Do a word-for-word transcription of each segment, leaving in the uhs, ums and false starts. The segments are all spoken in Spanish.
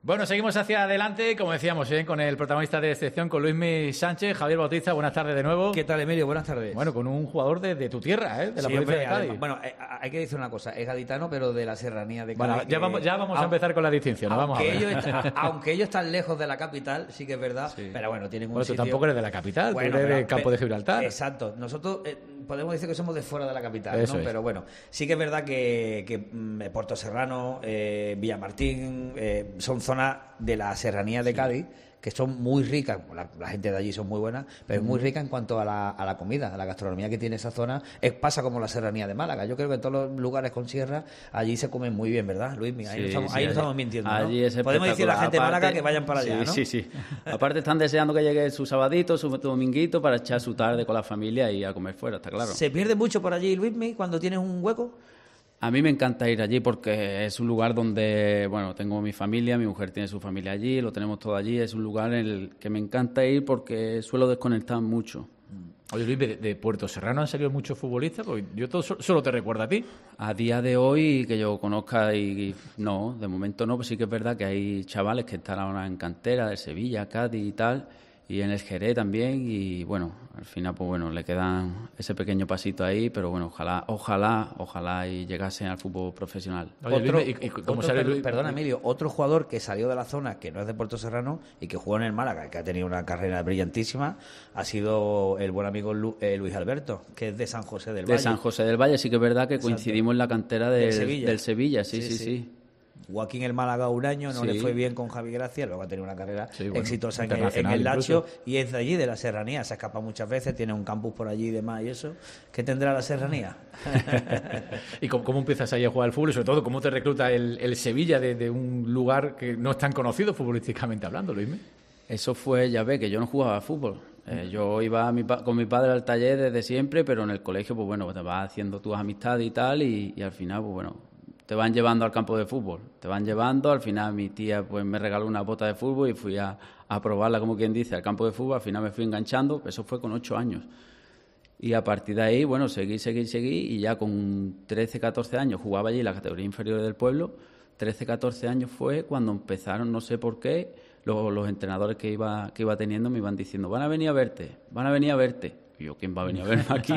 Bueno, seguimos hacia adelante, como decíamos, ¿eh? con el protagonista de excepción, con Luismi Sánchez. Javier Bautista, buenas tardes de nuevo. ¿Qué tal, Emilio? Buenas tardes. Bueno, con un jugador de, de tu tierra, ¿eh? de la sí, provincia hombre, de Cádiz. Además, bueno, eh, hay que decir una cosa, es gaditano, pero de la serranía de Cádiz. Bueno, ya vamos, ya vamos a empezar con la distinción, ¿no? Vamos a ver. Ellos está, aunque ellos están lejos de la capital, sí que es verdad, sí. pero bueno, tienen un bueno, sitio... tú tampoco eres de la capital, bueno, tú eres del campo de Gibraltar. Exacto, nosotros eh, podemos decir que somos de fuera de la capital, Eso ¿no? Es. Pero bueno, sí que es verdad que, que mm, Puerto Serrano, eh, Villamartín, eh, son zonas de la serranía de Cádiz, que son muy ricas, la, la gente de allí son muy buenas, pero es muy rica en cuanto a la, a la comida, a la gastronomía que tiene esa zona. Es, pasa como la serranía de Málaga. Yo creo que en todos los lugares con sierra, allí se comen muy bien, ¿verdad, Luis? Ahí sí, no estamos, sí, ahí no allí, estamos mintiendo, ¿no? Allí es podemos decir a la gente de Málaga Aparte, que vayan para allá, sí, ¿no? Sí, sí. Aparte están deseando que llegue su sabadito, su dominguito para echar su tarde con la familia y a comer fuera, está claro. ¿Se pierde mucho por allí, Luismi, cuando tienes un hueco? A mí me encanta ir allí porque es un lugar donde, bueno, tengo mi familia, mi mujer tiene su familia allí, lo tenemos todo allí. Es un lugar en el que me encanta ir porque suelo desconectar mucho. Oye, Luis, ¿de, de Puerto Serrano han salido muchos futbolistas? Porque yo todo, solo te recuerdo a ti. A día de hoy, que yo conozca, y, y no, de momento no, pues sí que es verdad que hay chavales que están ahora en cantera, de Sevilla, Cádiz y tal, y en el Jerez también, y bueno, al final pues bueno, le quedan ese pequeño pasito ahí, pero bueno, ojalá, ojalá, ojalá y llegasen al fútbol profesional. Oye, otro, Luis, ¿y, y cómo otro, sale Luis? Perdona, Emilio, otro jugador que salió de la zona, que no es de Puerto Serrano y que jugó en el Málaga, que ha tenido una carrera brillantísima, ha sido el buen amigo Lu, eh, Luis Alberto, que es de San José del Valle. De San José del Valle, sí que es verdad que Exacto. coincidimos en la cantera del, del Sevilla, del Sevilla sí, sí, sí. sí. sí. Joaquín el Málaga un año, no sí. le fue bien con Javi Gracia, luego ha tenido una carrera sí, bueno, exitosa en el, en el Lazio y es de allí, de la serranía, se escapa muchas veces, tiene un campus por allí y demás y eso. ¿Qué tendrá la serranía? ¿Y cómo, cómo empiezas ahí a jugar al fútbol y sobre todo cómo te recluta el, el Sevilla de, de un lugar que no es tan conocido futbolísticamente hablando, Luismi? Eso fue, ya ve, que yo no jugaba a fútbol. Eh, yo iba a mi pa- con mi padre al taller desde siempre, pero en el colegio, pues bueno, te vas haciendo tus amistades y tal y, y al final, pues bueno, te van llevando al campo de fútbol, te van llevando, al final mi tía pues me regaló una bota de fútbol y fui a, a probarla, como quien dice, al campo de fútbol, al final me fui enganchando, eso fue con ocho años. Y a partir de ahí, bueno, seguí, seguí, seguí, y ya con trece, catorce años jugaba allí en la categoría inferior del pueblo. trece, catorce años fue cuando empezaron, no sé por qué, los, los entrenadores que iba, que iba teniendo me iban diciendo, van a venir a verte, van a venir a verte. Y yo, ¿quién va a venir a verme aquí?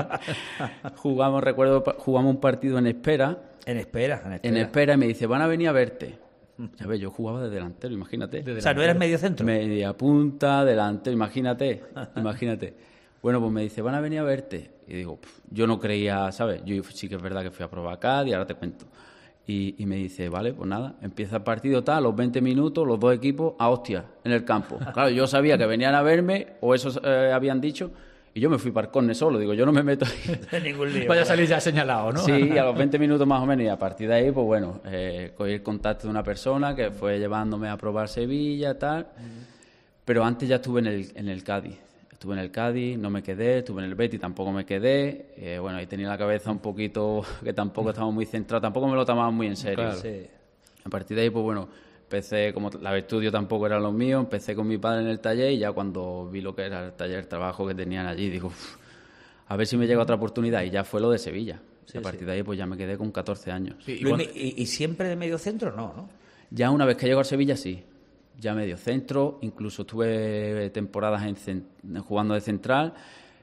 jugamos, recuerdo, jugamos un partido en Espera, En espera, en espera. En espera, y me dice, van a venir a verte. Ya ves, yo jugaba de delantero, imagínate. De delantero. O sea, ¿no eras medio centro? Media punta, delantero, imagínate, imagínate. Bueno, pues me dice, van a venir a verte. Y digo, yo no creía, ¿sabes? Yo sí que es verdad que fui a probar acá y ahora te cuento. Y, y me dice, vale, pues nada, empieza el partido tal, a los veinte minutos, los dos equipos a hostia en el campo. Claro, yo sabía que venían a verme, o eso eh, habían dicho. Y yo me fui para el córner solo, digo, yo no me meto ahí. De ningún lío. Vaya a salir ya señalado, ¿no? Sí, a los veinte minutos más o menos, y a partir de ahí, pues bueno, eh, cogí el contacto de una persona que fue llevándome a probar Sevilla, tal. Uh-huh. Pero antes ya estuve en el, en el Cádiz. Estuve en el Cádiz, no me quedé, estuve en el Betis, tampoco me quedé. Eh, bueno, ahí tenía la cabeza un poquito, que tampoco estaba muy centrado, tampoco me lo tomaba muy en serio. Claro. Sí. A partir de ahí, pues bueno, empecé, como la estudio tampoco era lo mío, empecé con mi padre en el taller y ya cuando vi lo que era el taller, el trabajo que tenían allí, digo, uff, a ver si me llega otra oportunidad. Y ya fue lo de Sevilla. Sí, a partir sí. de ahí pues ya me quedé con catorce años. Sí, ¿y, cuando... ¿y, ¿Y siempre de medio centro? No, ¿no? Ya una vez que llego a Sevilla, sí. Ya medio centro, incluso estuve temporadas en cent... jugando de central,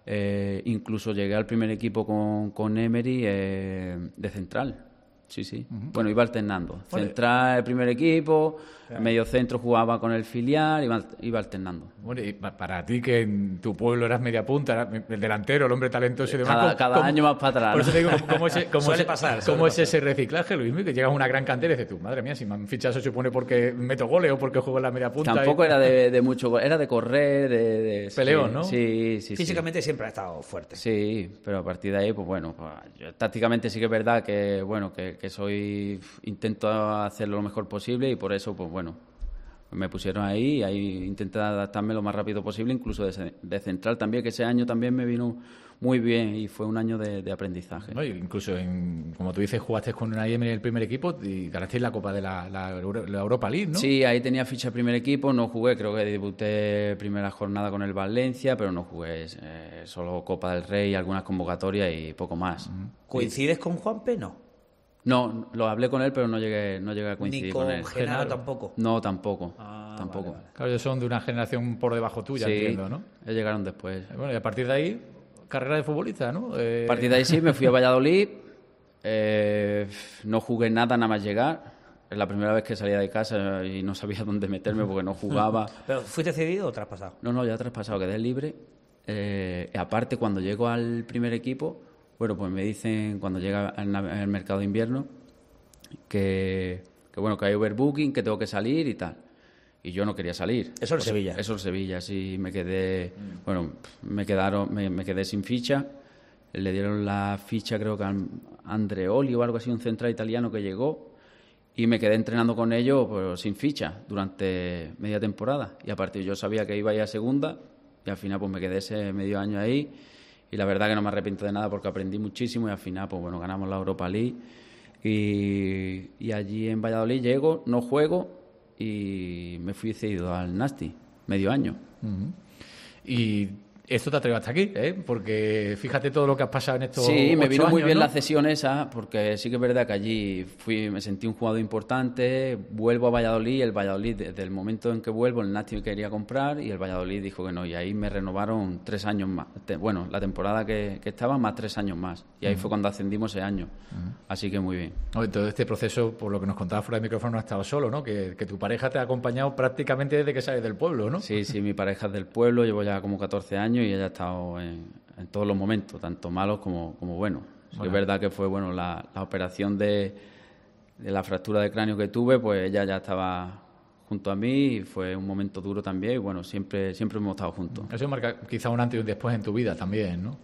eh, incluso llegué al primer equipo con, con Emery eh, de central. Sí, sí. Uh-huh. Bueno, iba alternando. Central, el primer equipo, claro. Medio centro jugaba con el filial, iba, iba alternando. Bueno, y para ti, que en tu pueblo eras media punta, eras el delantero, el hombre talentoso y demás. Cada, cada ¿cómo, año más para atrás. Por eso te digo, ¿cómo, cómo, es, cómo, suele es, pasar, ¿cómo suele es ese reciclaje, Luis? Que llegas a una gran cantera y dices tú, madre mía, si me han fichado se supone porque meto goles o porque juego en la media punta. Tampoco y... era de, de mucho, era de correr, de... de Peleón, sí, ¿no? Sí, sí, Físicamente sí. siempre ha estado fuerte. Sí, pero a partir de ahí, pues bueno, pues, yo, tácticamente sí que es verdad que, bueno, que, que soy... intento hacerlo lo mejor posible y por eso, pues bueno, me pusieron ahí y ahí intenté adaptarme lo más rápido posible, incluso de, de central también, que ese año también me vino muy bien y fue un año de, de aprendizaje. No, incluso, en, como tú dices, jugaste con una I M en el primer equipo y ganasteis la Copa de la, la, la Europa League, ¿no? Sí, ahí tenía ficha primer equipo, no jugué, creo que debuté primera jornada con el Valencia, pero no jugué, eh, solo Copa del Rey, algunas convocatorias y poco más. ¿Coincides con Juanpe? No. No, lo hablé con él, pero no llegué, no llegué a coincidir Ni con, con él. Genaro tampoco. No, tampoco. Ah, tampoco. vale, vale. Claro, ellos son de una generación por debajo tuya, Sí, entiendo, ¿no? ellos llegaron después. Bueno, y a partir de ahí, carrera de futbolista, ¿no? Eh... A partir de ahí sí, me fui a Valladolid. Eh, no jugué nada, nada más llegar. Es la primera vez que salía de casa y no sabía dónde meterme porque no jugaba. ¿Pero fuiste cedido o traspasado? No, no, ya traspasado, quedé libre. Eh, aparte, cuando llego al primer equipo, bueno, pues me dicen, cuando llega al, al mercado de invierno, que, que bueno, que hay overbooking, que tengo que salir y tal. Y yo no quería salir. Eso en Pues, Sevilla. Eso en Sevilla, sí, me quedé, mm. bueno, me quedaron, me, me quedé sin ficha. Le dieron la ficha, creo que a Andreoli o algo así, un central italiano que llegó. Y me quedé entrenando con ellos pues, sin ficha durante media temporada. Y a partir yo sabía que iba a ir a segunda y al final pues me quedé ese medio año ahí. Y la verdad que no me arrepiento de nada porque aprendí muchísimo y al final pues bueno, ganamos la Europa League. Y, y allí en Valladolid llego, no juego y me fui cedido al Nasti, medio año. Uh-huh. Y esto te ha traído hasta aquí, ¿eh? Porque fíjate todo lo que has pasado en estos Sí, me vino años, muy bien, ¿no? la cesión esa, porque sí que es verdad que allí fui, me sentí un jugador importante, vuelvo a Valladolid, el Valladolid, desde el momento en que vuelvo, el Nasti me quería comprar y el Valladolid dijo que no, y ahí me renovaron tres años más. Bueno, la temporada que, que estaba, más tres años más. Y ahí uh-huh. fue cuando ascendimos ese año. Uh-huh. Así que muy bien. Oye, todo este proceso, por lo que nos contabas fuera de micrófono, no has estado solo, ¿no? Que, que tu pareja te ha acompañado prácticamente desde que sales del pueblo, ¿no? Sí, sí, mi pareja es del pueblo, llevo ya como catorce años y ella ha estado en, en todos los momentos, tanto malos como, como buenos. Sí, bueno. Es verdad que fue bueno la, la operación de, de la fractura de cráneo que tuve, pues ella ya estaba junto a mí y fue un momento duro también y bueno, siempre, siempre hemos estado juntos. Eso marca quizá un antes y un después en tu vida también, ¿no?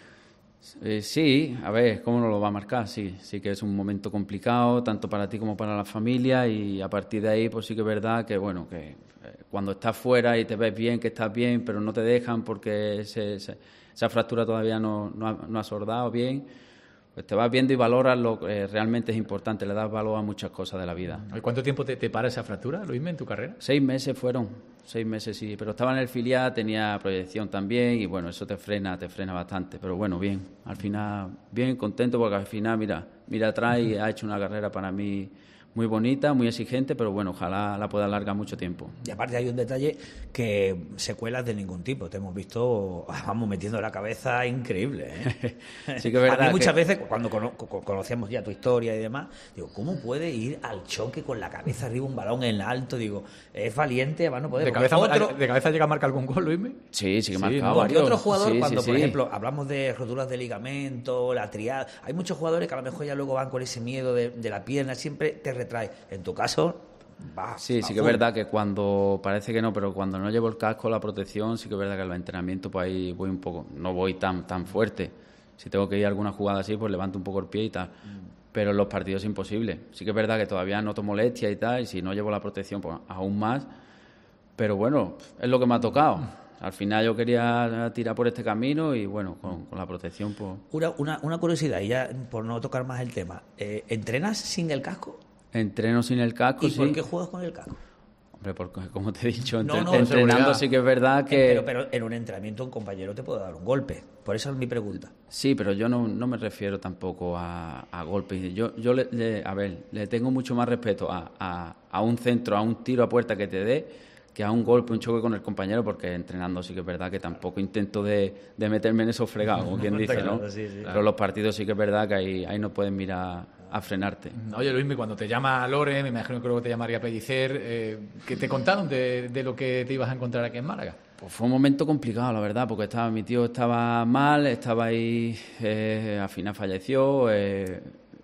Eh, sí, a ver, ¿cómo no lo va a marcar? Sí, sí que es un momento complicado, tanto para ti como para la familia y a partir de ahí pues sí que es verdad que bueno, que eh, cuando estás fuera y te ves bien, que estás bien, pero no te dejan porque ese, ese, esa fractura todavía no, no, ha, no ha sordado bien, pues te vas viendo y valoras lo que realmente es importante, le das valor a muchas cosas de la vida. ¿Y cuánto tiempo te, te para esa fractura, Luisme, en tu carrera? Seis meses fueron, seis meses sí, pero estaba en el filial, tenía proyección también y bueno, eso te frena, te frena bastante, pero bueno, bien, al final, bien contento porque al final, mira, mira atrás y ha hecho una carrera para mí muy bonita, muy exigente, pero bueno, ojalá la pueda alargar mucho tiempo. Y aparte hay un detalle que secuelas de ningún tipo. Te hemos visto, vamos, metiendo la cabeza increíble, ¿eh? Sí que es verdad. A mí muchas que... veces, cuando cono conocíamos ya tu historia y demás, digo, ¿cómo puede ir al choque con la cabeza arriba un balón en alto? Digo, es valiente, va, no poder. ¿De cabeza, otro... ¿De cabeza llega a marcar algún gol, Luisme? Sí, sí que sí, marcado. Porque otro jugador, sí, cuando sí, por sí. ejemplo hablamos de roturas de ligamento, la triada, hay muchos jugadores que a lo mejor ya luego van con ese miedo de, de la pierna, siempre te retrae. En tu caso, va. Sí, va sí que es full. verdad que cuando, parece que no, pero cuando no llevo el casco, la protección, sí que es verdad que en los entrenamientos pues ahí voy un poco, no voy tan, tan fuerte. Si tengo que ir a alguna jugada así, pues levanto un poco el pie y tal. Mm. Pero en los partidos es imposible. Sí que es verdad que todavía noto molestia y tal, y si no llevo la protección, pues aún más. Pero bueno, es lo que me ha tocado. Al final yo quería tirar por este camino y bueno, con, con la protección pues... Una, una, una curiosidad, y ya por no tocar más el tema, eh, ¿entrenas sin el casco? Entreno sin el casco, ¿Y sí. por qué juegas con el casco? Hombre, porque como te he dicho, No, entre, no, entrenando seguridad. sí que es verdad que... Pero, pero en un entrenamiento un compañero te puede dar un golpe. Por eso es mi pregunta. Sí, pero yo no, no me refiero tampoco a, a golpes. Yo, yo le, le, a ver, le tengo mucho más respeto a, a, a un centro, a un tiro a puerta que te dé, que a un golpe, un choque con el compañero, porque entrenando sí que es verdad que tampoco intento de, de meterme en esos fregados, como quien dice, ¿no? Sí, sí. Pero los partidos sí que es verdad que ahí, ahí no pueden mirar a frenarte. Oye, Luismi, cuando te llama Lore, me imagino que luego te llamaría Pellicer, eh, ¿qué te contaron de, de lo que te ibas a encontrar aquí en Málaga? Pues fue un momento complicado, la verdad, porque estaba mi tío estaba mal, estaba ahí, eh, al final falleció, eh,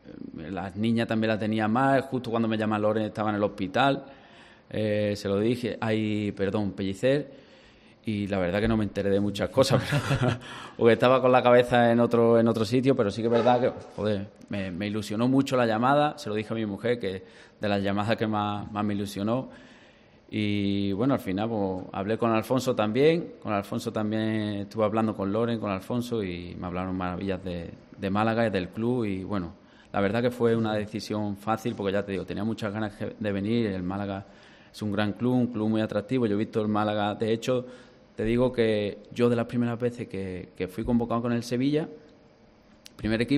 las niñas también la tenían mal, justo cuando me llama Lore estaba en el hospital, eh, se lo dije, ay, perdón, Pellicer, y la verdad que no me enteré de muchas cosas, pero, porque estaba con la cabeza en otro en otro sitio, pero sí que es verdad que, joder, me, me ilusionó mucho la llamada, se lo dije a mi mujer, que de las llamadas que más, más me ilusionó. Y bueno, al final pues, hablé con Alfonso también, con Alfonso también estuve hablando con Loren, con Alfonso, y me hablaron maravillas de, de Málaga y del club, y bueno, la verdad que fue una decisión fácil, porque ya te digo, tenía muchas ganas de venir, el Málaga es un gran club, un club muy atractivo, yo he visto el Málaga, de hecho, te digo que yo de las primeras veces que, que fui convocado con el Sevilla, primer equipo,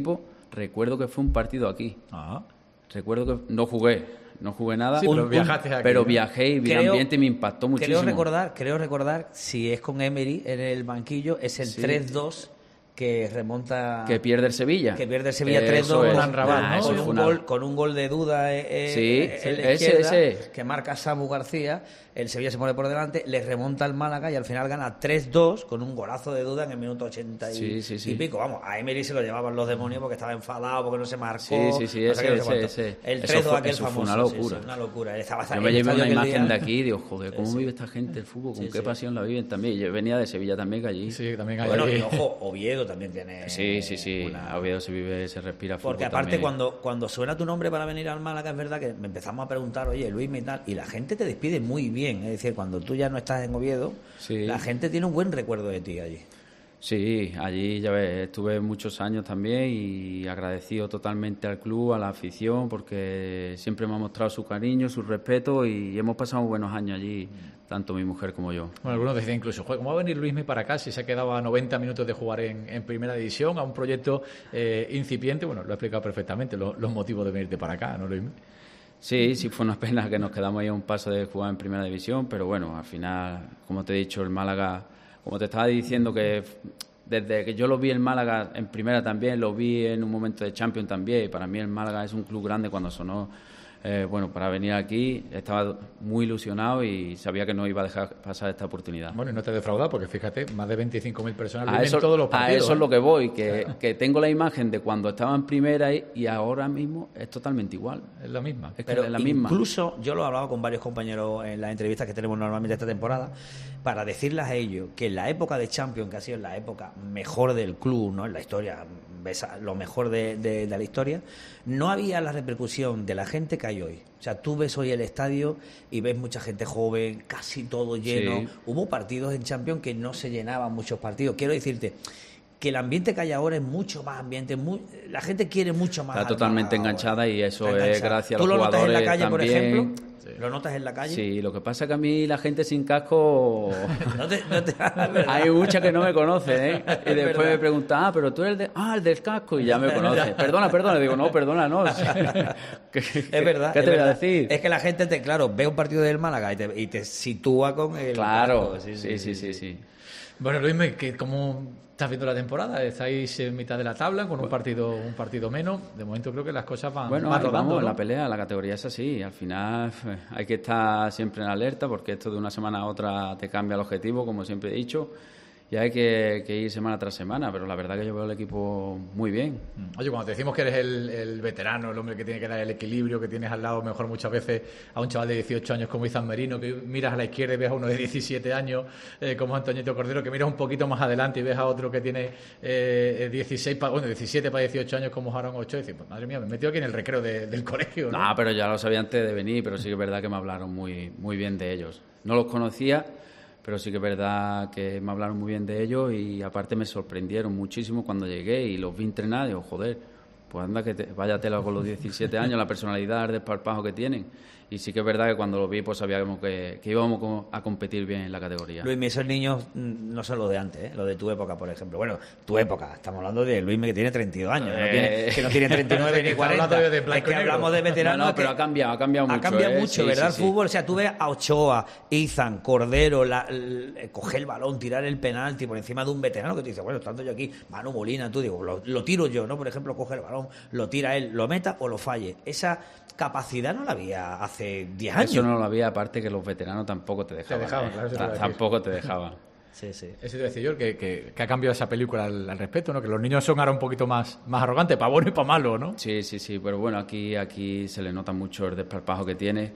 recuerdo que fue un partido aquí. Ah. Recuerdo que no jugué, no jugué nada. Sí, pero un, viajaste aquí, Pero ¿no? viajé y vi el Creo- ambiente y me impactó muchísimo. Creo recordar, creo recordar, si es con Emery en el banquillo, es el Sí. tres dos que remonta... Que pierde el Sevilla. Que pierde el Sevilla Eso tres dos es. con, Rabat, Nah, ¿no? eso con fue un una- gol, con un gol de duda eh, eh, Sí, en sí, la ese, izquierda, ese. que marca Samu García, el Sevilla se pone por delante, le remonta al Málaga y al final gana tres dos con un golazo de duda en el minuto ochenta y, Sí, sí, sí. y pico. Vamos, a Emery se lo llevaban los demonios porque estaba enfadado, porque no se marcó. Sí, sí, sí, no sé ese, qué, no sé ese, cuánto. ese. El Eso tres dos fue- aquel eso fue famoso. una sí, sí, locura. una locura. Él estaba Yo en me el llevé estadio una aquel imagen día. de aquí y digo, joder, ¿cómo Sí. vive esta gente el fútbol? ¿Con Sí, qué sí. pasión la viven también? Yo venía de Sevilla también, que allí. Sí, también hay Bueno, ahí- y ojo, Oviedo también tiene... Sí, sí, sí. una- A Oviedo se vive, se respira fútbol Porque aparte también. cuando, cuando suena tu nombre para venir al Málaga es verdad que me empezamos a preguntar, oye, Luis y tal, y la gente te despide muy bien, es decir, cuando tú ya no estás en Oviedo, Sí. la gente tiene un buen recuerdo de ti allí. Sí, allí ya ves, estuve muchos años también y agradecido totalmente al club, a la afición, porque siempre me ha mostrado su cariño, su respeto y hemos pasado buenos años allí, tanto mi mujer como yo. Bueno, algunos decían incluso, "Joder, ¿cómo va a venir Luismi para acá si se ha quedado a noventa minutos de jugar en, en Primera División, a un proyecto eh, incipiente?" Bueno, lo ha explicado perfectamente, lo- los motivos de venirte para acá, ¿no, Luismi? Sí, sí fue una pena que nos quedamos ahí a un paso de jugar en Primera División, pero bueno, al final, como te he dicho, el Málaga, como te estaba diciendo, que f- desde que yo lo vi en Málaga en Primera también, lo vi en un momento de Champions también, y para mí el Málaga es un club grande. Cuando sonó, eh, bueno, para venir aquí, estaba muy ilusionado y sabía que no iba a dejar pasar esta oportunidad. Bueno, y no te defrauda porque fíjate, más de veinticinco mil personas lo A ven eso, en todos los a partidos. eso ¿eh? es lo que voy, que, que tengo la imagen de cuando estaba en Primera y, y ahora mismo es totalmente igual. Es la misma. Es que Pero es la misma. incluso yo lo he hablado con varios compañeros en las entrevistas que tenemos normalmente esta temporada para decirles a ellos que en la época de Champions, que ha sido la época mejor del club, ¿no? En la historia, ves a- lo mejor de, de- de la historia, no había la repercusión de la gente que hay hoy. O sea, tú ves hoy el estadio y ves mucha gente joven, casi todo lleno. Sí. Hubo partidos en Champions que no se llenaban muchos partidos. Quiero decirte que el ambiente que hay ahora es mucho más ambiente, muy, la gente quiere mucho más. Está al totalmente Málaga enganchada ahora. y eso Está es enganchada. gracias a ¿Tú los lo notas en la jugadores calle, por también. ejemplo? Sí. ¿Lo notas en la calle? Sí, lo que pasa es que a mí la gente sin casco... No te, no te- es verdad. Hay mucha que no me conoce, ¿eh? Y Es después verdad. me preguntan, ah, pero tú eres el, de, ah, el del casco, y ya me conoce. Perdona, perdona. Le digo, no, perdona, no. ¿Qué, Es verdad. ¿Qué es te voy a verdad. decir? Es que la gente, te, claro, ve un partido del Málaga y te, y te sitúa con el... Claro, casco. sí, sí, sí, sí. Bueno, Luismi, ¿qué- ¿cómo estás viendo la temporada? Estáis en mitad de la tabla con un partido un partido menos. De momento creo que las cosas van, Bueno, van ahí rodando, vamos, ¿no? la pelea, la categoría es así. Al final eh, hay que estar siempre en alerta porque esto de una semana a otra te cambia el objetivo, como siempre he dicho, y hay que, que ir semana tras semana. Pero la verdad que yo veo el equipo muy bien. Oye, cuando te decimos que eres el, el veterano, el hombre que tiene que dar el equilibrio, que tienes al lado mejor muchas veces a un chaval de dieciocho años como Izan Merino, que miras a la izquierda y ves a uno de diecisiete años eh, como Antoñito Cordero, que miras un poquito más adelante y ves a otro que tiene eh, dieciséis, pa- bueno, diecisiete para dieciocho años como Jarón Ocho, y dices, pues madre mía, me he metido aquí en el recreo de- del colegio, ¿no? No, pero ya lo sabía antes de venir, pero sí que es verdad que me hablaron muy, muy bien de ellos. No los conocía, pero sí que es verdad que me hablaron muy bien de ellos y aparte me sorprendieron muchísimo cuando llegué y los vi entrenar y digo, joder, pues anda que te, vaya tela con los diecisiete años, la personalidad, el desparpajo que tienen. Y sí que es verdad que cuando lo vi pues sabíamos que, que íbamos co- a competir bien en la categoría. Luismi, esos niños mm, no son los de antes, ¿eh? Los de tu época, por ejemplo. Bueno, tu época, estamos hablando de Luismi que tiene treinta y dos años, no Eh. tiene- que no tiene treinta y nueve ni Está hablando cuarenta. de blanco Es que y negro. hablamos de veteranos. No, no, pero que- ha cambiado, ha cambiado mucho. Ha cambiado ¿eh? mucho, Sí, ¿verdad? sí, El sí. fútbol, o sea, tú ves a Ochoa, Izan, Cordero, la, el- coger el balón, tirar el penalti por encima de un veterano que te dice, bueno, estando yo aquí, Manu Molina, tú digo, lo, lo tiro yo, ¿no? Por ejemplo, coge el balón, lo tira él, lo meta o lo falle. Esa capacidad no la había hace diez años. Eso no lo había, aparte que los veteranos tampoco te dejaban. dejaban, ¿eh? claro, eso te iba a decir. Tampoco te dejaban. Sí, sí. Eso te iba a decir yo, que, que, que ha cambiado esa película al, al respecto, ¿no? Que los niños son ahora un poquito más, más arrogantes, para bueno y para malo, ¿no? Sí, sí, sí, pero bueno, aquí, aquí se le nota mucho el desparpajo que tiene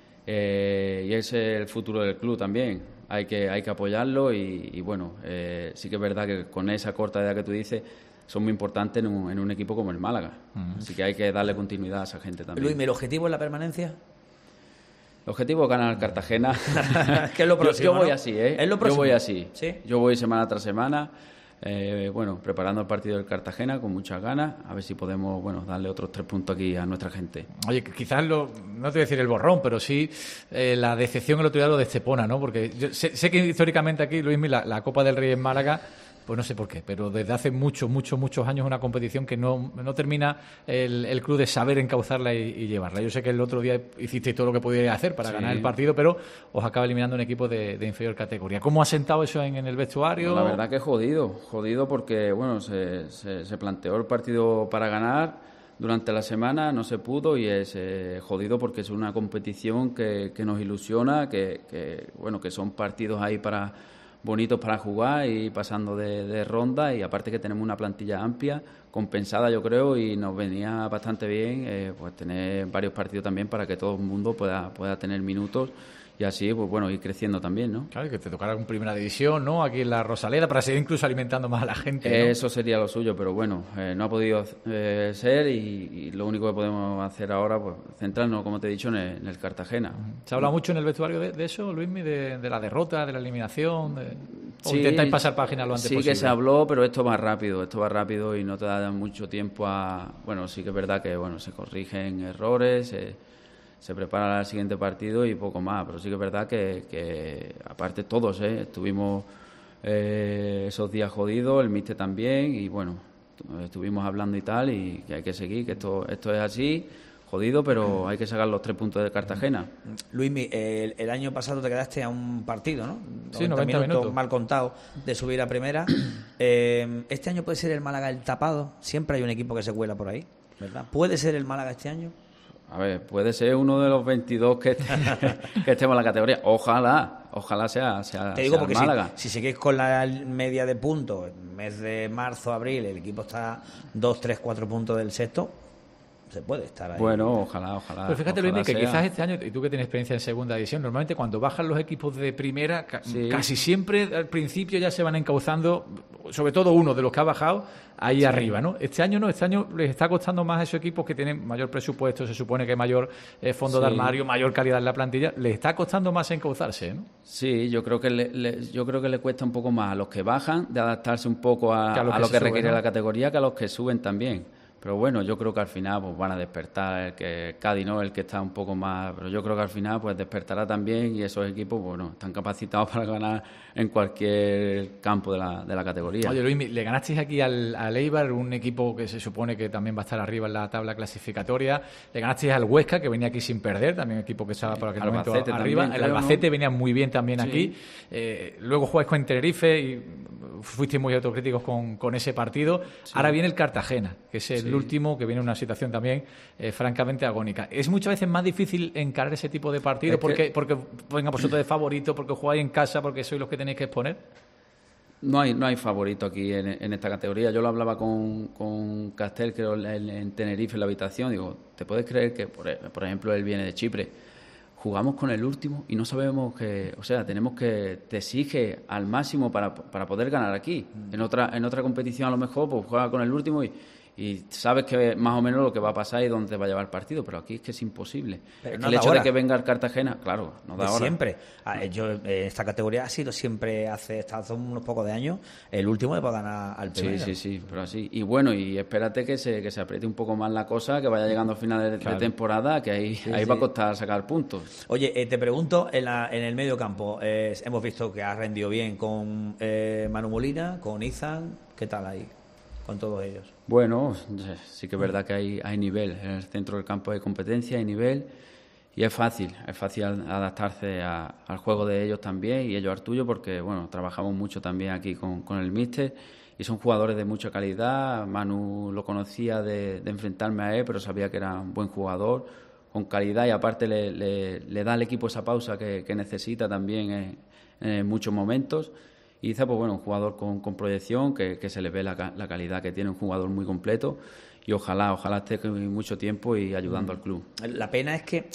eh, y es el futuro del club también. Hay que, hay que apoyarlo y, y bueno, eh, sí que es verdad que con esa corta edad que tú dices son muy importantes en un, en un equipo como el Málaga. Así que hay que darle continuidad a esa gente también. Luismi, ¿el objetivo es la permanencia? El objetivo es ganar al Cartagena. Que es lo Yo- próximo, yo, voy ¿no? así, ¿eh? Es lo Yo próximo. voy así. ¿Sí? Yo voy semana tras semana, eh, bueno, preparando el partido del Cartagena con muchas ganas, a ver si podemos, bueno, darle otros tres puntos aquí a nuestra gente. Oye, quizás, lo, no te voy a decir el borrón, pero sí eh, la decepción el otro día lo de Estepona, ¿no? Porque yo sé, sé que históricamente aquí, Luismi, la, la Copa del Rey en Málaga pues no sé por qué, pero desde hace muchos, muchos, muchos años una competición que no, no termina el, el club de saber encauzarla y, y llevarla. Yo sé que el otro día hicisteis todo lo que podíais hacer para sí. ganar el partido, pero os acaba eliminando un equipo de, de inferior categoría. ¿Cómo ha sentado eso en, en el vestuario? Pues la verdad que jodido, jodido porque bueno se, se, se planteó el partido para ganar durante la semana, no se pudo y es eh, jodido porque es una competición que, que nos ilusiona, que, que bueno que son partidos ahí para bonitos para jugar y pasando de, de ronda y aparte que tenemos una plantilla amplia, compensada yo creo y nos venía bastante bien eh, pues tener varios partidos también para que todo el mundo pueda, pueda tener minutos y así, pues bueno, ir creciendo también, ¿no? Claro, que te tocara en primera división, ¿no? Aquí en la Rosaleda, para seguir incluso alimentando más a la gente, ¿no? Eso sería lo suyo, pero bueno, eh, no ha podido eh, ser y, y lo único que podemos hacer ahora, pues centrarnos, como te he dicho, en el, en el Cartagena. ¿Se ha hablado mucho en el vestuario de, de eso, Luismi, de, de la derrota, de la eliminación? De... ¿O sí, intentáis pasar página lo antes sí posible? Sí que se habló, pero esto va rápido, esto va rápido y no te da mucho tiempo a... Bueno, sí que es verdad que bueno se corrigen errores... Eh, se prepara el siguiente partido y poco más, pero sí que es verdad que, que aparte todos ¿eh? estuvimos eh, esos días jodidos, el míster también y bueno, estuvimos hablando y tal y que hay que seguir, que esto esto es así, jodido, pero hay que sacar los tres puntos de Cartagena. Luismi, el, el año pasado te quedaste a un partido, ¿no? Sí, noventa minutos, minutos mal contado de subir a primera. eh, este año puede ser el Málaga el tapado, siempre hay un equipo que se cuela por ahí, ¿verdad? ¿Puede ser el Málaga este año? A ver, puede ser uno de los veintidós que, que estemos en la categoría. Ojalá, ojalá sea, sea, Te digo sea porque el Málaga. Si, si seguís con la media de puntos, en mes de marzo, abril, el equipo está dos, tres, cuatro puntos del sexto, se puede estar ahí. Bueno, ojalá, ojalá. Pero fíjate, ojalá Luis, que sea. quizás este año, y tú que tienes experiencia en segunda división, normalmente cuando bajan los equipos de primera, ca- Sí. casi siempre al principio ya se van encauzando, sobre todo uno de los que ha bajado, ahí Sí. arriba, ¿no? Este año no, este año les está costando más a esos equipos que tienen mayor presupuesto, se supone que mayor eh, fondo de Sí. armario, mayor calidad en la plantilla, les está costando más encauzarse, ¿no? Sí, yo creo que le, le- yo creo que le cuesta un poco más a los que bajan de adaptarse un poco a, Que a los a que lo se que suben, requiere ¿no? la categoría que a los que suben también. Pero bueno, yo creo que al final pues van a despertar el que Cádiz, ¿no? El que está un poco más, pero yo creo que al final pues despertará también y esos equipos bueno están capacitados para ganar en cualquier campo de la, de la categoría. Oye, Luis, le ganasteis aquí al, al Eibar, un equipo que se supone que también va a estar arriba en la tabla clasificatoria. Le ganasteis al Huesca, que venía aquí sin perder, también un equipo que estaba por aquel momento Albacete arriba. también, El creo, Albacete ¿no? venía muy bien también Sí. aquí. Eh, luego jugáis con Tenerife y fuisteis muy autocríticos con, con ese partido. Sí. Ahora viene el Cartagena, que es el Sí. último, que viene en una situación también eh, francamente agónica. Es muchas veces más difícil encarar ese tipo de partidos Es que- porque, porque venga vosotros de favorito, porque jugáis en casa, porque sois los que tenéis que exponer. No hay, no hay favorito aquí en, en esta categoría. Yo lo hablaba con, con Castel, creo, en, en Tenerife, en la habitación. Digo, ¿te puedes creer que, por, por ejemplo, él viene de Chipre? Jugamos con el último y no sabemos que... O sea, tenemos que... Te exige al máximo para, para poder ganar aquí. En otra en otra competición, a lo mejor, pues juega con el último y... Y sabes que más o menos lo que va a pasar y dónde te va a llevar el partido, pero aquí es que es imposible. Pero Es no que el da hecho ahora. de que venga el Cartagena, claro, no da De ahora. siempre. Ah, yo, eh, esta categoría ha sido siempre, hace, hasta hace unos pocos de años, el último de poder ganar al Sí, primero. sí, sí, pero así. Y bueno, y espérate que se, que se apriete un poco más la cosa, que vaya llegando a final de, Claro. de temporada, que ahí, ahí sí. va a costar sacar puntos. Oye, eh, te pregunto, en, la, en el medio campo, eh, hemos visto que has rendido bien con eh, Manu Molina, con Izan, ¿qué tal ahí? Con todos ellos. Bueno, sí que es verdad que hay, hay nivel. En el centro del campo hay competencia, hay nivel. Y es fácil, es fácil adaptarse a, al juego de ellos también y ellos al tuyo, porque bueno, trabajamos mucho también aquí con, con el míster y son jugadores de mucha calidad. Manu lo conocía de, de enfrentarme a él, pero sabía que era un buen jugador, con calidad y aparte le, le, le da al equipo esa pausa que, que necesita también en, en muchos momentos. Y Iza, pues bueno, un jugador con, con proyección, que, que se le ve la, la calidad que tiene, un jugador muy completo y ojalá, ojalá esté con mucho tiempo y ayudando al club. La pena es que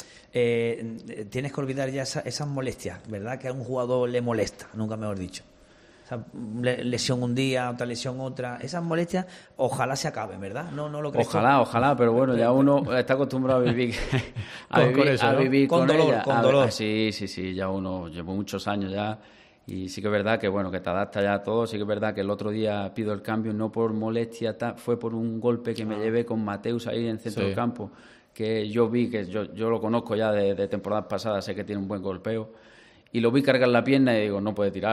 eh, tienes que olvidar ya esa, esas molestias, ¿verdad? Que a un jugador le molesta, nunca mejor dicho. Esa lesión un día, otra lesión otra. Esas molestias, ojalá se acaben, ¿verdad? No, no lo crees. Ojalá, tú? ojalá, pero bueno, ya uno está acostumbrado a vivir, a Con- vivir, con eso, a ¿no? vivir Con con, dolor, ella. con A- dolor. Sí, sí, sí, ya uno llevo muchos años ya. Y sí que es verdad que bueno que te adapta ya a todo, sí que es verdad que el otro día pido el cambio no por molestia, ta, fue por un golpe que me llevé con Mateus ahí en el centro Sí. del campo, que yo vi, que yo, yo lo conozco ya de, de temporadas pasadas, sé que tiene un buen golpeo, y lo vi cargar la pierna y digo, no puede tirar,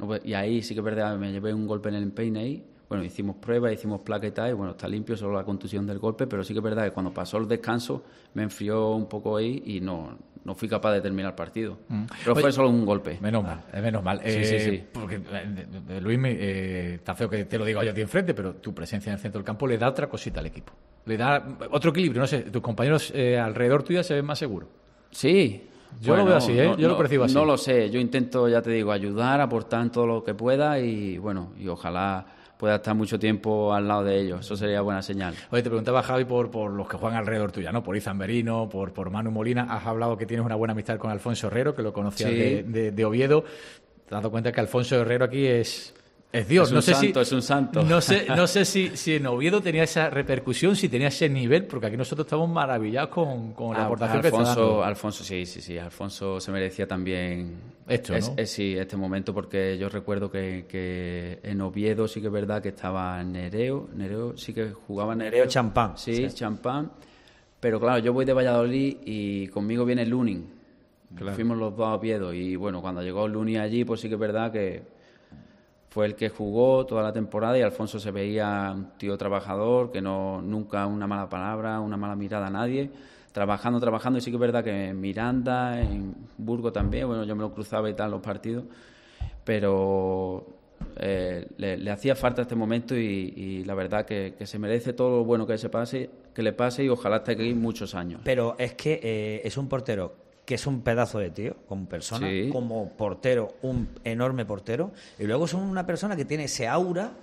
no puede- y ahí sí que es verdad, me llevé un golpe en el empeine ahí. Bueno, hicimos pruebas, hicimos placa y tal, y bueno, está limpio, solo la contusión del golpe, pero sí que es verdad que cuando pasó el descanso me enfrió un poco ahí y no, no fui capaz de terminar el partido. Mm. Pero Oye, fue solo un golpe. Menos mal, eh, menos mal. Sí, eh, sí, sí. Porque, eh, Luis, eh, está feo que te lo diga yo a ti enfrente, pero tu presencia en el centro del campo le da otra cosita al equipo. Le da otro equilibrio, no sé, tus compañeros eh, alrededor tuya se ven más seguros. Sí. Yo bueno, lo veo así, ¿eh? No, yo no, lo percibo así. No lo sé, yo intento, ya te digo, ayudar, aportar en todo lo que pueda y bueno, y ojalá pueda estar mucho tiempo al lado de ellos. Eso sería buena señal. Oye, te preguntaba, Javi, por, por los que juegan alrededor tuya, ¿no? Por Izan Merino, por, por Manu Molina. Has hablado que tienes una buena amistad con Alfonso Herrero, que lo conocías sí. de, de, de Oviedo. Te has dado cuenta que Alfonso Herrero aquí es... Es Dios, es un no sé santo, si, es un santo. No sé, no sé si, si en Oviedo tenía esa repercusión, si tenía ese nivel, porque aquí nosotros estamos maravillados con, con la aportación Alfonso, que está dando. Alfonso, sí, sí, sí. Alfonso se merecía también esto, es, ¿no? Es, sí, este momento, porque yo recuerdo que, que en Oviedo sí que es verdad que estaba Nereo, Nereo sí que jugaba Nereo. Nereo Champán. Sí, sí, Champán. Pero claro, yo voy de Valladolid y conmigo viene Lunin. Claro. Fuimos los dos a Oviedo y bueno, cuando llegó Lunin allí, pues sí que es verdad que fue el que jugó toda la temporada y Alfonso se veía un tío trabajador, que no nunca una mala palabra, una mala mirada a nadie, trabajando, trabajando, y sí que es verdad que en Miranda, en Burgos también, bueno, yo me lo cruzaba y tal en los partidos, pero eh, le, le hacía falta este momento y, y la verdad que, que se merece todo lo bueno que se pase, que le pase y ojalá esté aquí muchos años. Pero es que eh, es un portero que es un pedazo de tío, como persona, sí. como portero, un enorme portero, y luego es una persona que tiene ese aura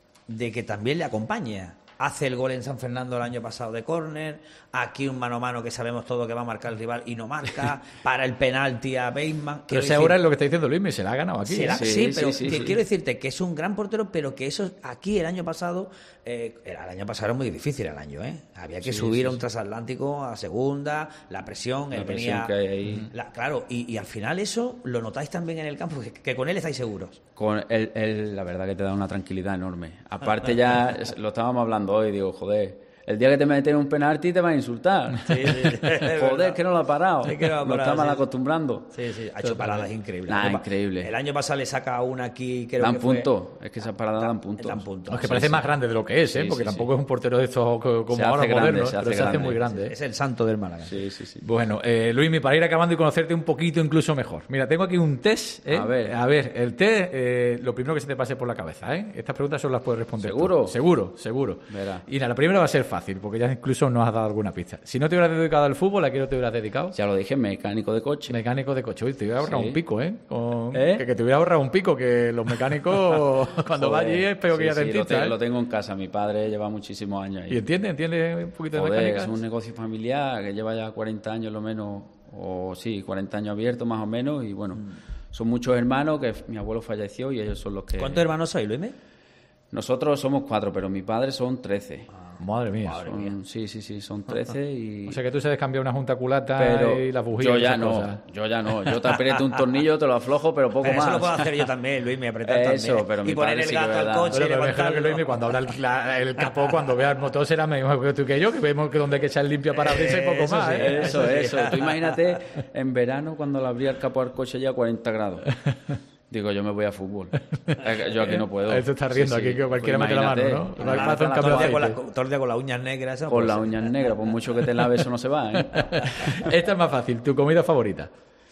de que también le acompaña. Hace el gol en San Fernando el año pasado de córner, aquí un mano a mano que sabemos todo que va a marcar el rival y no marca, para el penalti a Bateman. Pero ese ahora es lo que está diciendo Luis, se la ha ganado aquí. La, ¿eh? sí, sí, pero sí, que sí. quiero decirte que es un gran portero, pero que eso aquí el año pasado, eh, el año pasado era muy difícil el año, ¿eh? Había que sí, subir sí, a un transatlántico a segunda, la presión, la él presión venía, que hay ahí. La, claro, y, y al final eso lo notáis también en el campo, que, que con él estáis seguros. Con él, él, la verdad que te da una tranquilidad enorme. Aparte ya, lo estábamos hablando hoy, digo, joder, el día que te meten un penalti te van a insultar. Sí, sí, joder, que no lo ha parado. Sí, que no lo ha parado, lo está mal sí. acostumbrando. Sí, sí, ha hecho paradas increíbles. Nah, increíble. El año pasado le saca una aquí, creo dan que punto. Fue... Es que esas paradas dan puntos. Dan punto. No, es que sí, parece sí. más grande de lo que es, ¿eh? Sí, porque sí, tampoco sí. es un portero de estos como se ahora hace moderno, grande, se pero hace se hace grande. muy grande. ¿eh? Es el santo del Málaga. Sí, sí, sí. Bueno, eh, Luismi, para ir acabando y conocerte un poquito incluso mejor. Mira, tengo aquí un test. ¿eh? A ver. A ver, el test, eh, lo primero que se te pase por la cabeza. ¿eh? Estas preguntas solo las puedes responder. ¿Seguro? Tú. Seguro, seguro. Verá. Y nada, la primera va a ser fácil, porque ya incluso nos has dado alguna pista. Si no te hubieras dedicado al fútbol, ¿a qué no te hubieras dedicado? Ya lo dije, mecánico de coche. Mecánico de coche. Uy, te hubiera ahorrado Sí. un pico, ¿eh? Con... ¿Eh? Que, que te hubiera ahorrado un pico, que los mecánicos cuando va allí es peor sí, que ya sí, dentista. lo, tengo, ¿eh? lo tengo en casa. Mi padre lleva muchísimos años ahí. ¿Y entiende? ¿Entiende un poquito Joder, de mecánica? es un negocio familiar que lleva ya cuarenta años lo menos, o sí, cuarenta años abiertos más o menos, y bueno, mm. son muchos hermanos, que mi abuelo falleció y ellos son los que... ¿Cuántos hermanos sois, Luisme? Nosotros somos cuatro, pero mi padre son trece. Ah, madre mía. Son, madre mía. Sí, sí, sí, son trece y... O sea que tú sabes cambiar una junta culata pero y la bujía. yo y ya esas no, cosas. yo ya no. Yo te aprieto un tornillo, te lo aflojo, pero poco pero más. Eso lo puedo hacer yo también, Luis, me apretar Eso, también. pero y mi poner padre el sí que gato es al verdad. coche Pero, y pero me imagino que levantarlo. Luismi, cuando abra el, la- el capó, cuando vea el motor, será mejor que tú que yo, que vemos que donde hay que echar limpia para abrirse y poco Eso más. sí, ¿eh? Eso, sí. eso. Tú imagínate en verano cuando le abría el capó al coche ya a cuarenta grados. Digo, yo me voy a fútbol. Yo aquí no puedo. Él se está riendo Sí, sí. aquí, que cualquiera Pues mete la mano, imagínate, ¿no? No hay para hacer un imagínate cambio Todo de el día con aceite. la- todo el día con las uñas negras. eso no Con puede las ser. uñas negras, por mucho que te laves, eso no se va, ¿eh? Esta es más fácil. ¿Tu comida favorita?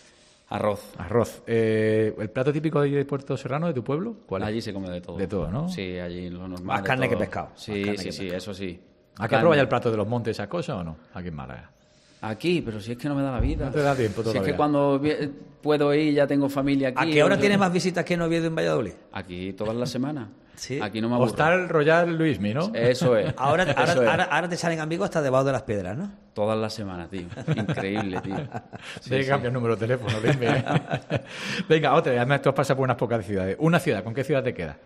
Arroz. Arroz. Eh, ¿El plato típico de Puerto Serrano, de tu pueblo? ¿Cuál es? Allí se come de todo. De todo, ¿no? Sí, allí lo normal. Más de carne todo. que pescado. Más Sí, carne sí, que sí, pescado. eso sí. ¿A qué prueba ya el plato de los montes, esas cosas o no? Aquí en Málaga. Aquí, pero si es que no me da la vida. No te da tiempo Si es todavía. que cuando vi- puedo ir, ya tengo familia aquí. ¿A qué hora o- tienes más visitas que en Oviedo en Valladolid? Aquí todas las semanas. Sí. Aquí no me aburro. Hostal Royal Luismi, ¿no? Eso es. Ahora, ahora, Eso es. ahora, ahora te salen amigos hasta debajo de las piedras, ¿no? Todas las semanas, tío. Increíble, tío. Sí, Hay que sí. cambiar el número de teléfono, Luismi. ¿eh? Venga, otra. Además, tú has pasado por unas pocas ciudades. Una ciudad, ¿con qué ciudad te queda?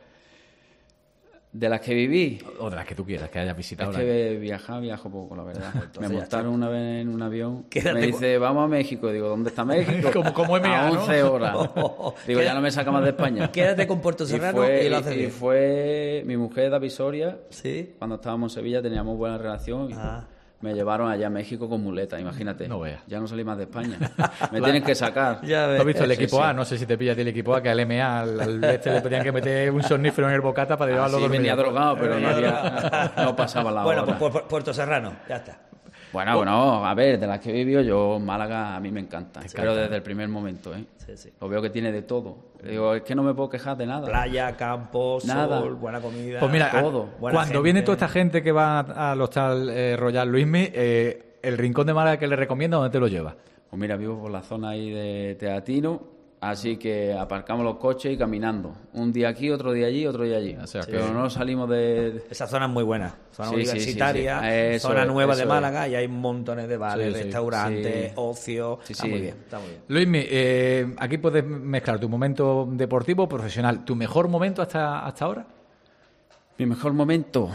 De las que viví, O de las que tú quieras, que hayas visitado. es que viajar, viajo poco, la verdad. Me ya montaron una vez en un avión. Quédate Me dice, vamos a México. Digo, ¿dónde está México? Como- como M A, A ¿no? once horas. Digo, Queda- ya no me saca más de España. Quédate con Puerto Serrano y, fue, y lo haces y bien. fue mi mujer, David Soria. Sí. Cuando estábamos en Sevilla teníamos buena relación. Y Ah. me llevaron allá a México con muleta, imagínate. No veas. Ya no salí más de España. Me tienen que sacar. Ya ¿Tú ves. has visto el Sí, equipo sí. A? No sé si te pillas del equipo A, que al M A, al, al este le tenían que meter un somnífero en el bocata para llevarlo Sí, a dormir. venía drogado, pero no, había, no pasaba la Bueno, hora. pues por- Puerto Serrano, ya está. Bueno, bueno, a ver, de las que he vivido yo, Málaga a mí me encanta, pero desde el primer momento, ¿eh? Sí, sí. Lo veo que tiene de todo. Digo, es que no me puedo quejar de nada. Playa, campo, Nada. sol, buena comida. Pues mira, todo. a- Buena cuando gente. viene toda esta gente que va al hostal eh, Royal Luismi, eh, el rincón de Málaga que le recomienda, ¿dónde te lo lleva? Pues mira, vivo por la zona ahí de Teatino, así que aparcamos los coches y caminando. Un día aquí, otro día allí, otro día allí. O sea, que- Pero no salimos de... Esa zona es muy buena. Zona Sí, sí, sí, universitaria, sí. Eso zona es, nueva eso de es. Málaga y hay montones de bares, Sí, sí. restaurantes, Sí. ocio. Sí, está sí. muy bien, está muy bien. Luismi, eh, aquí puedes mezclar tu momento deportivo, profesional. ¿Tu mejor momento hasta, hasta ahora? Mi mejor momento,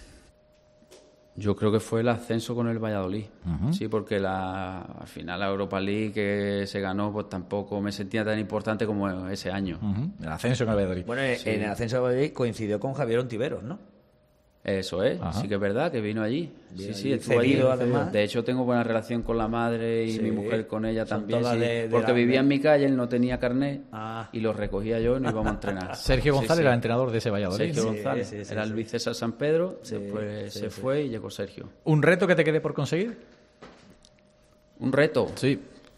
yo creo que fue el ascenso con el Valladolid. Sí, porque la, al final la Europa League que se ganó, pues tampoco me sentía tan importante como ese año. Ujú. El ascenso en el Valladolid. Bueno, en el ascenso de Valladolid coincidió con Javier Ontiveros, ¿no? Eso es, Ajá. sí que es verdad que vino allí. Sí, Vino sí, allí estuvo allí. cedido, además. De hecho, tengo buena relación con la madre y Sí. mi mujer con ella Son también. todas sí. de- de Porque la- vivía de- en mi calle, él no tenía carnet Ah. y lo recogía yo y nos íbamos a entrenar. Sergio Sí, González sí. era el entrenador de ese Valladolid. Sergio ¿no? Sí, González. sí, sí, Era sí. Luis César San Pedro, después sí, se sí. fue y llegó Sergio. ¿Un reto que te quede por conseguir? Un reto. Sí.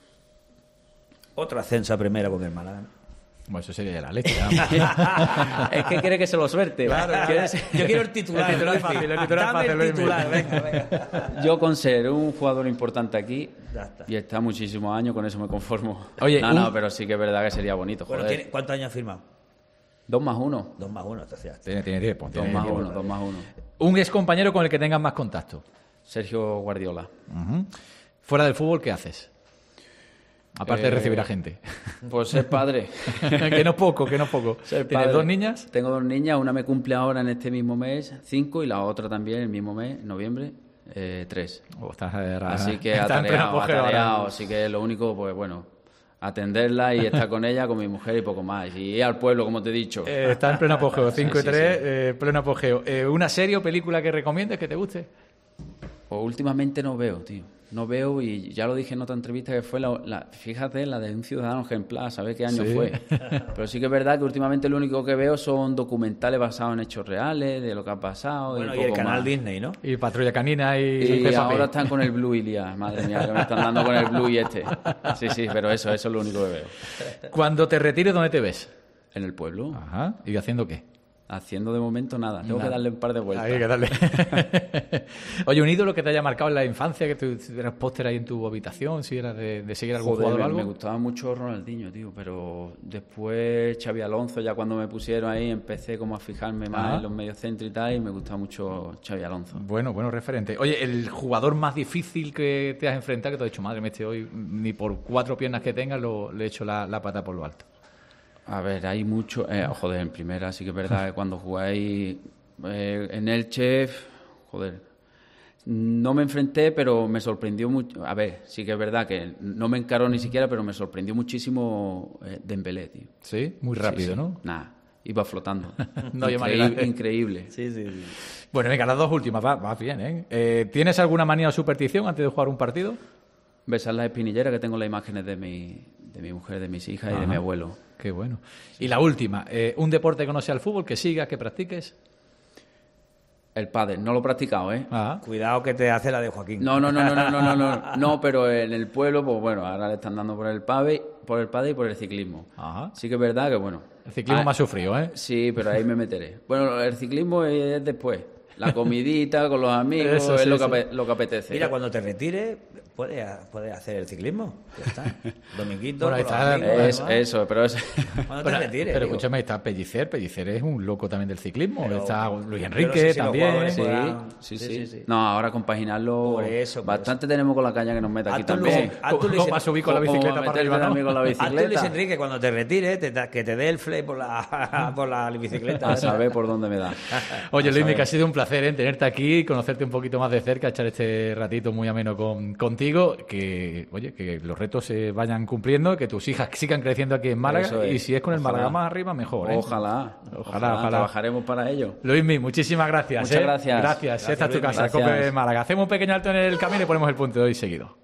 Otro ascenso a primera con el Málaga. ¿no? Bueno, eso sería de la leche. ¿no? Es que quiere que se lo suerte. ¿Quieres? Yo quiero el titular. El titular Luismi. fácil, el titular Dame fácil, el Luismi. titular, venga, venga. Yo con ser un jugador importante aquí Ya está. y está muchísimos años, con eso me conformo. Oye, no, un- no, pero sí que es verdad que sería bonito, Bueno, joder. ¿tiene- ¿cuántos años ha firmado? Dos más uno. Dos más uno, entonces ya está. Tiene, tiene tiempo. Dos tiene más tiempo. uno, dos más uno. Un ex compañero con el que tengas más contacto. Sergio Guardiola. Ujú. Fuera del fútbol, ¿qué haces? Aparte de Eh, recibir a gente. Pues ser padre. que no poco, que no poco. Ser ¿Tienes padre. dos niñas? Tengo dos niñas, una me cumple ahora en este mismo mes, cinco, y la otra también el mismo mes, noviembre, eh, tres. Oh, estás, eh, ra- Así que estás en pleno atareado, apogeo ahora. atareado. Así que lo único, pues bueno, atenderla y estar con ella, con mi mujer y poco más. Y ir al pueblo, como te he dicho. Eh, está en pleno apogeo, cinco y sí, tres, sí. eh, pleno apogeo. Eh, ¿Una serie o película que recomiendes que te guste? Pues últimamente no veo, tío. No veo, y ya lo dije en otra entrevista, que fue la, la- fíjate, la de un ciudadano ejemplar, ¿sabes qué año Sí. fue? Pero sí que es verdad que últimamente lo único que veo son documentales basados en hechos reales, de lo que ha pasado. Bueno, y, y el poco canal más. Disney, ¿no? Y Patrulla Canina y, Y Peppa ahora Pig. están con el Blue Ilia, madre mía, que me están dando con el Blue y este. Sí, sí, pero eso, eso es lo único que veo. Cuando te retires, ¿dónde te ves? En el pueblo, Ajá. ¿Y haciendo qué? haciendo de momento nada. Tengo Nada. que darle un par de vueltas. Hay que darle. Oye, un ídolo que te haya marcado en la infancia, que tú tuvieras póster ahí en tu habitación, si eras de, de seguir algún Joder, jugador o me, algo. me gustaba mucho Ronaldinho, tío, pero después Xavi Alonso, ya cuando me pusieron ahí, empecé como a fijarme más Ajá. en los mediocentros y tal, y me gustaba mucho Xavi Alonso. Bueno, bueno, referente. Oye, el jugador más difícil que te has enfrentado, que te has dicho, madre mía, este hoy ni por cuatro piernas que tengas lo, le he hecho la, la pata por lo alto. A ver, hay mucho... Eh, joder, en primera sí que es verdad que cuando jugáis eh, en Elche, joder, no me enfrenté, pero me sorprendió mucho. A ver, sí que es verdad que no me encaró ni siquiera, pero me sorprendió muchísimo eh, Dembélé, tío. Sí, muy rápido, Sí, sí. ¿no? Nada, iba flotando. No hay increíble, manera. increíble. Sí, sí, sí. Bueno, venga, las dos últimas, va, va bien, ¿eh? Eh, ¿Tienes alguna manía o superstición antes de jugar un partido? Besar las espinilleras, que tengo las imágenes de mi, de mi mujer, de mis hijas y Ajá. de mi abuelo. Qué bueno. Y la última, eh, un deporte que no sea el fútbol, que sigas, que practiques. El pádel, no lo he practicado, ¿eh? Ah, Cuidado que te hace la de Joaquín. No, no, no, no, no, no, no, no, no, pero en el pueblo, pues bueno, ahora le están dando por el pádel, por el pádel y por el ciclismo. Ajá. Sí que es verdad que, bueno... el ciclismo ah, más sufrido, ¿eh? Sí, pero ahí me meteré. Bueno, el ciclismo es después. La comidita con los amigos Eso, es sí, lo, que sí. ape- lo que apetece. Mira, cuando te retires, puedes puede hacer el ciclismo. Ya está. Dominguito, Bueno, ahí con los está. amigos, Es- además. eso, pero es... Cuando Pero, te retires. pero digo. escúchame, está Pellicer. Pellicer es un loco también del ciclismo. Pero- está Luis yo Enrique no sé si los también. jugadores Sí, podrán- sí, sí, sí, sí, sí. No, ahora compaginarlo... Por eso, por bastante tenemos con la caña que nos mete aquí Haz tú, también. Luis, haz tú, ¿Cómo Luis, va a subir con la ¿Cómo bicicleta va a para meterte arriba, no? también con la haz tú, Luis bicicleta? Enrique, cuando te retires, te da- que te dé el flay por la, por la bicicleta. A saber por dónde me da. Oye, A Luis, saber. que ha sido un placer. placer en tenerte aquí, conocerte un poquito más de cerca, echar este ratito muy ameno con, contigo, que oye, que los retos se vayan cumpliendo, que tus hijas sigan creciendo aquí en Málaga y si es con el ojalá. Málaga más arriba, mejor. ¿eh? Ojalá, ojalá, ojalá, ojalá. Trabajaremos para ello. Luismi, muchísimas gracias. Muchas ¿eh? gracias. Gracias, esta es tu casa, Gracias. Cope Málaga. Hacemos un pequeño alto en el camino y ponemos el punto de hoy seguido.